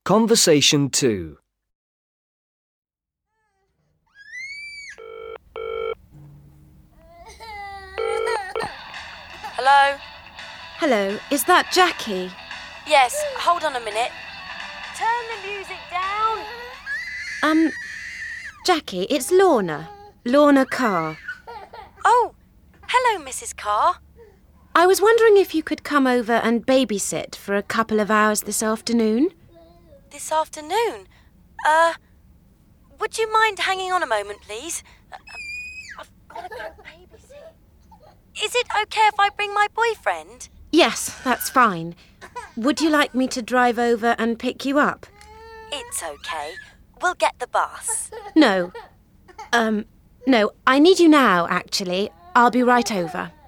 Conversation 2. Hello? Hello, is that Jackie? Yes, hold on a minute. Turn the music down. Jackie, it's Lorna. Lorna Carr. Oh, hello, Mrs. Carr. I was wondering if you could come over and babysit for a couple of hours this afternoon. This afternoon? Would you mind hanging on a moment, please? I've got to go babysit. Is it okay if I bring my boyfriend? Yes, that's fine. Would you like me to drive over and pick you up? It's okay. We'll get the bus. No. No, I need you now, actually. I'll be right over.